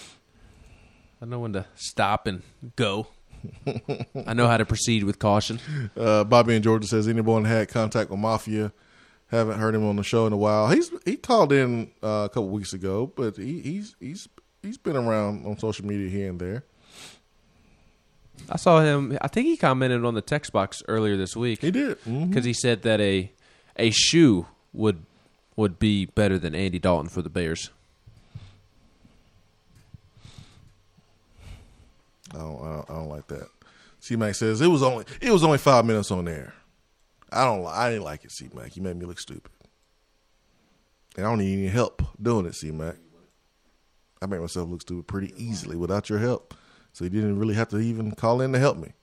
I know when to stop and go. I know how to proceed with caution. Uh, Bobby in Georgia says, anyone had contact with Mafia? Haven't heard him on the show in a while. He's he called in uh, a couple weeks ago, but he, he's he's he's been around on social media here and there. I saw him. I think he commented on the text box earlier this week. He did because mm-hmm. he said that a a shoe would would be better than Andy Dalton for the Bears. I don't, I don't, I don't like that. C-Mac says it was only it was only five minutes on there. I don't I didn't like it, C-Mac. You made me look stupid. And I don't need any help doing it, C-Mac. I made myself look stupid pretty easily without your help. So you didn't really have to even call in to help me.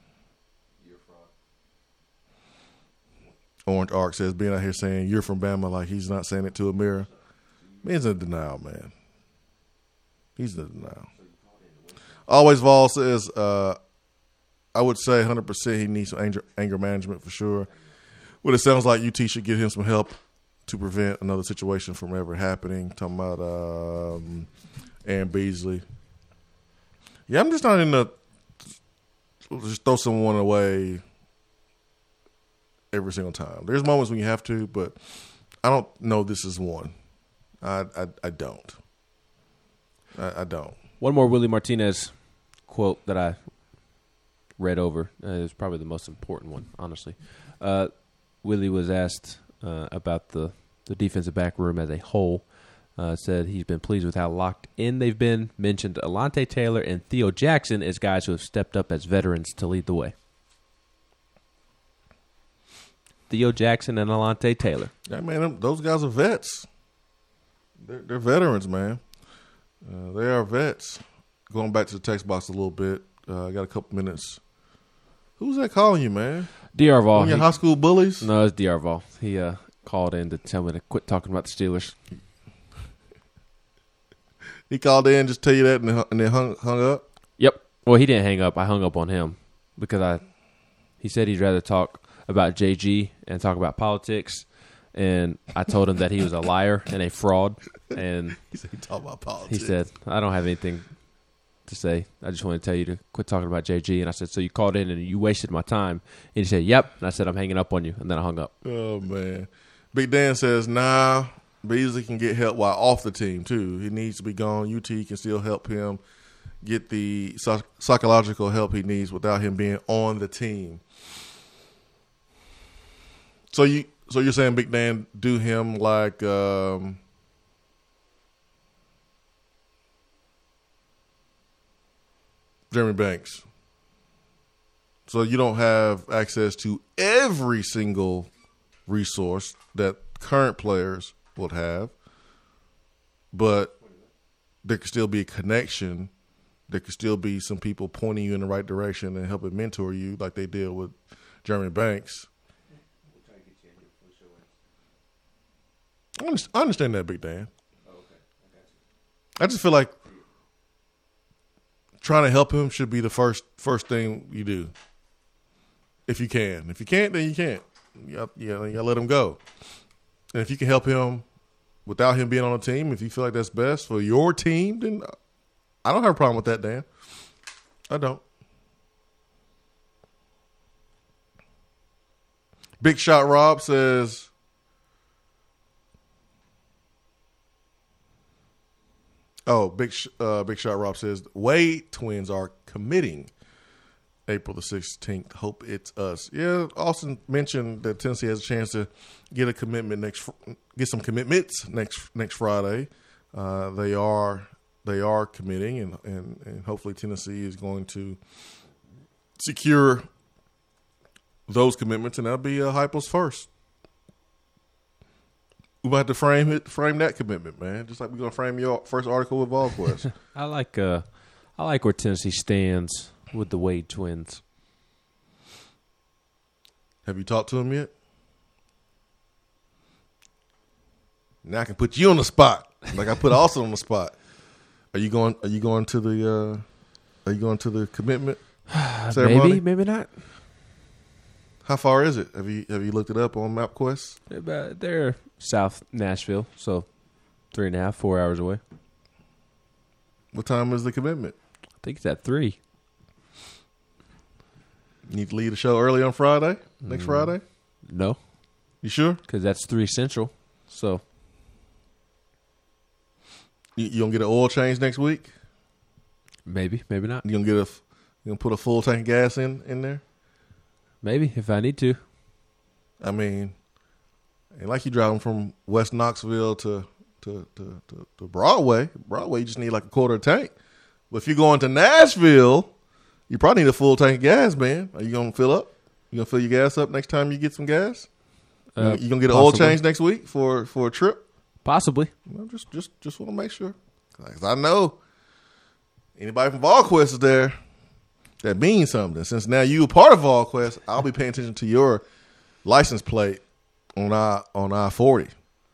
Orange Arc says, being out here saying you're from Bama like he's not saying it to a mirror. Man's in denial, man. He's in denial. Always Vol says, uh, I would say one hundred percent he needs some anger, anger management for sure. Well, it sounds like U T should get him some help to prevent another situation from ever happening. Talking about um, Aaron Beasley. Yeah, I'm just not in the just throw someone away every single time. There's moments when you have to, but I don't know this is one. I I, I don't. I, I don't. One more Willie Martinez quote that I read over. Uh, it was probably the most important one, honestly. Uh, Willie was asked uh, about the, the defensive back room as a whole. Uh, said he's been pleased with how locked in they've been. Mentioned Alontae Taylor and Theo Jackson as guys who have stepped up as veterans to lead the way. Theo Jackson and Alontae Taylor. Yeah, man, those guys are vets. They're, they're veterans, man. Uh, they are vets. Going back to the text box a little bit, uh, I got a couple minutes. Who's that calling you, man? D R Vol. One of your high school bullies? No, it's D R Vol. He uh, called in to tell me to quit talking about the Steelers. He called in, just tell you that, and then, and then hung, hung up? Yep. Well, he didn't hang up. I hung up on him because I. He said he'd rather talk about J G and talk about politics, and I told him that he was a liar and a fraud. And he said he talk about politics. He said, I don't have anything to say. I just want to tell you to quit talking about J G. And I said, so you called in and you wasted my time. And he said, yep. And I said, I'm hanging up on you. And then I hung up. Oh, man. Big Dan says, nah, Beasley can get help while off the team, too. He needs to be gone. U T can still help him get the psych- psychological help he needs without him being on the team. So you, so you're saying Big Dan do him like um, Jeremy Banks. So you don't have access to every single resource that current players would have, but there could still be a connection. There could still be some people pointing you in the right direction and helping mentor you like they did with Jeremy Banks. I understand that, Big Dan. Oh, okay. I got you. I just feel like trying to help him should be the first first thing you do. If you can. If you can't, then you can't. You got, you got to let him go. And if you can help him without him being on the team, if you feel like that's best for your team, then I don't have a problem with that, Dan. I don't. Big Shot Rob says, oh, Big uh, Big Shot Rob says, Wade twins are committing April the sixteenth. Hope it's us. Yeah, Austin mentioned that Tennessee has a chance to get a commitment next, get some commitments next next Friday. Uh, they are they are committing, and, and, and hopefully Tennessee is going to secure those commitments, and that'll be uh, Heupel's first. We might have to frame it, frame that commitment, man. Just like we're gonna frame your first article with VolQuest. I like uh, I like where Tennessee stands with the Wade twins. Have you talked to him yet? Now I can put you on the spot, like I put Austin on the spot. Are you going? Are you going to the? Uh, are you going to the commitment ceremony? Maybe, maybe not. How far is it? Have you have you looked it up on MapQuest? About they're South Nashville, so three and a half, four hours away. What time is the commitment? I think it's at three. You need to leave the show early on Friday, next mm, Friday? No. You sure? Because that's three Central. So you, you gonna get an oil change next week? Maybe, maybe not. You gonna get a you gonna put a full tank of gas in in there? Maybe if I need to. I mean, ain't like you driving from West Knoxville to to, to, to to Broadway. Broadway, you just need like a quarter tank. But if you're going to Nashville You probably need a full tank of gas, man. Are you gonna fill up? You gonna fill your gas up next time you get some gas? Uh, you gonna get an possibly. oil change next week for, for a trip? Possibly. You know, just just just want to make sure, because I know anybody from VolQuest is there. That means something. Since now you a part of VolQuest, I'll be paying attention to your license plate on I on I forty.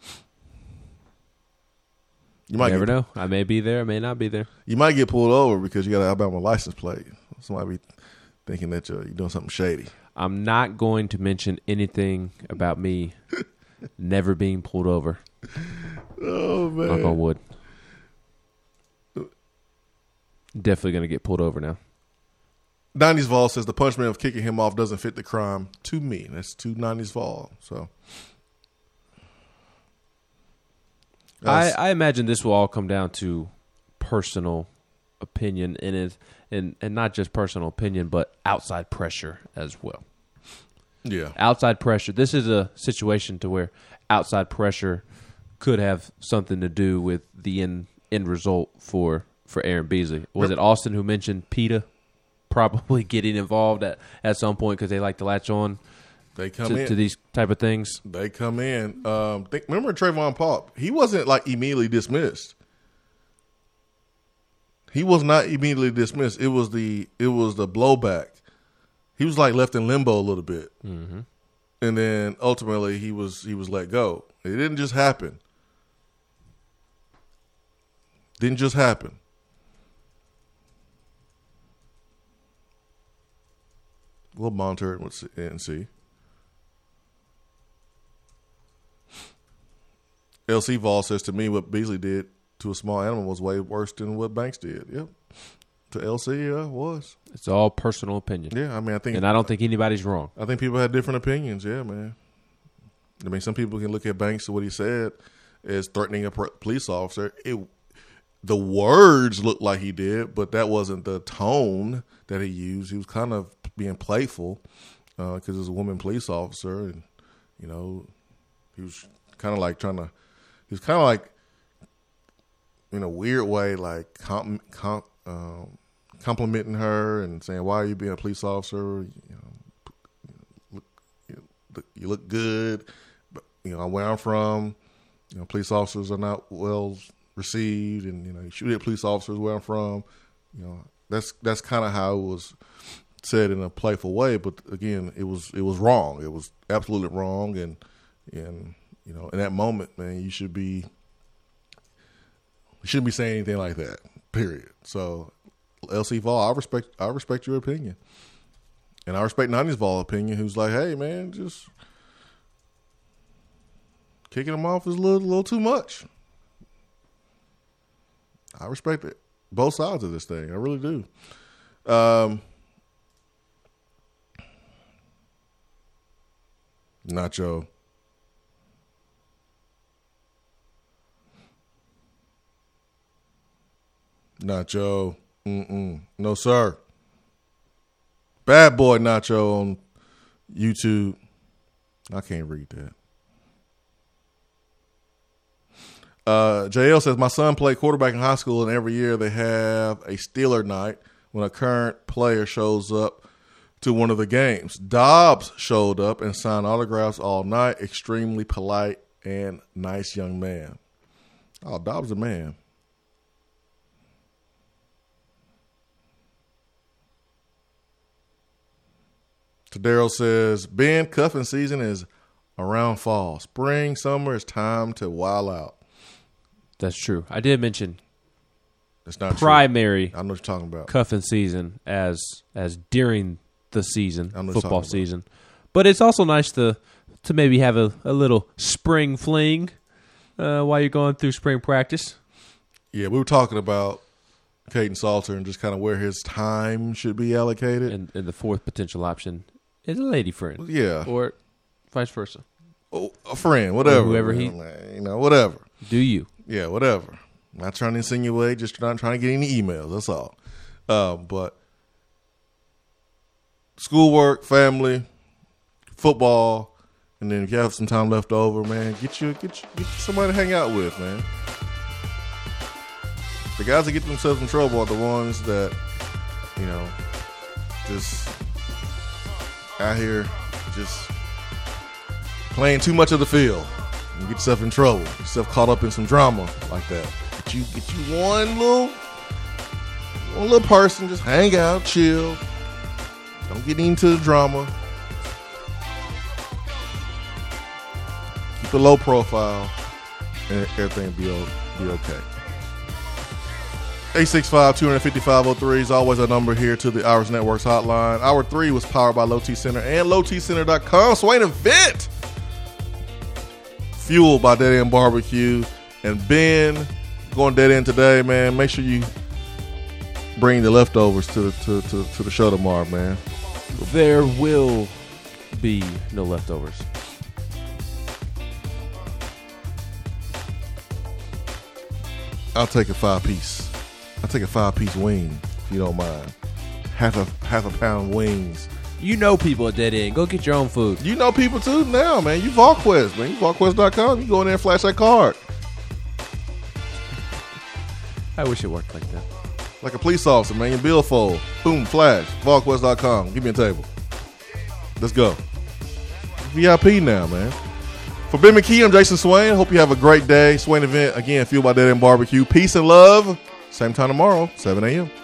You might You never get, know. I may be there. I may not be there. You might get pulled over because you got an Alabama license plate. Somebody be thinking that you're, you're doing something shady. I'm not going to mention anything about me never being pulled over. Oh, man. Knock on wood. Definitely going to get pulled over now. nineties Vol says the punishment of kicking him off doesn't fit the crime to me. That's to nineties Vol. So I, I imagine this will all come down to personal opinion and it, and and not just personal opinion, but outside pressure as well. Yeah, outside pressure. This is a situation to where outside pressure could have something to do with the end end result for for Aaron Beasley. Was it Austin who mentioned PETA probably getting involved at, at some point because they like to latch on they come to, in. to these type of things? They come in. Um, think, remember Trayvon Paul? He wasn't like immediately dismissed. He was not immediately dismissed. It was the it was the blowback. He was like left in limbo a little bit, mm-hmm. and then ultimately he was he was let go. It didn't just happen. Didn't just happen. We'll monitor it and see. L C Vol says to me what Beasley did to a small animal was way worse than what Banks did. Yep. To L C, yeah, it was. It's all personal opinion. Yeah, I mean, I think, and I don't think anybody's wrong. I think people had different opinions. Yeah, man. I mean, some people can look at Banks and what he said as threatening a police officer. It, the words looked like he did, but that wasn't the tone that he used. He was kind of being playful because uh, it was a woman police officer, and you know, he was kind of like trying to. He was kind of like, in a weird way, like com, com, um, complimenting her and saying, "Why are you being a police officer? You know, look, you, look, you look good, but you know where I'm from. You know, police officers are not well received, and you know, you shoot at police officers where I'm from. You know, that's that's kind of how it was said in a playful way. But again, it was it was wrong. It was absolutely wrong, and and you know, in that moment, man, you should be. You shouldn't be saying anything like that, period. So, L C Vol, I respect I respect your opinion. And I respect nineties Vol opinion, who's like, hey, man, just kicking him off is a little, little too much. I respect it. Both sides of this thing. I really do. Um, Nacho. Nacho. Mm-mm. No, sir. Bad boy Nacho on YouTube. I can't read that. Uh, J L says, my son played quarterback in high school, and every year they have a Steeler night when a current player shows up to one of the games. Dobbs showed up and signed autographs all night. Extremely polite and nice young man. Oh, Dobbs a man. Tadero says, Ben, cuffing season is around fall. Spring, summer, it's time to wild out. That's true. I did mention That's not primary true. I know what you're talking about. Cuffing season as as during the season, I know what you're football talking season. about. But it's also nice to to maybe have a, a little spring fling uh, while you're going through spring practice. Yeah, we were talking about Caden Salter and just kind of where his time should be allocated. And, and the fourth potential option is a lady friend. Yeah. Or vice versa. Oh, a friend, whatever. Or whoever he, you know, whatever. Do you. Yeah, whatever. Not trying to insinuate, just not trying to get any emails. That's all. Uh, but schoolwork, family, football, and then if you have some time left over, man, get you get you, get you somebody to hang out with, man. The guys that get themselves in trouble are the ones that, you know, just out here just playing too much of the field. You get yourself in trouble. Get yourself caught up in some drama like that. Get you get you one little one little person, just hang out, chill. Don't get into the drama. Keep a low profile, and everything be be okay. eight six five, two five five, oh three is always a number here to the Irish Networks hotline. Hour three was powered by Low T Center and low t center dot com. Swain event fueled by Dead End Barbecue. And Ben, going dead end today, man. Make sure you bring the leftovers to, to, to, to the show tomorrow, man. There will be no leftovers. I'll take a five piece. I'll take a five piece wing, if you don't mind. Half a half a pound wings. You know people at Dead End. Go get your own food. You know people too now, man. You VaultQuest, man. You vault quest dot com. You go in there and flash that card. I wish it worked like that. Like a police officer, man. Your billfold. Boom, flash. vault quest dot com. Give me a table. Let's go. V I P now, man. For Ben McKee, I'm Jason Swain. Hope you have a great day. Swain event, again, fueled by Dead End Barbecue. Peace and love. Same time tomorrow, seven a.m.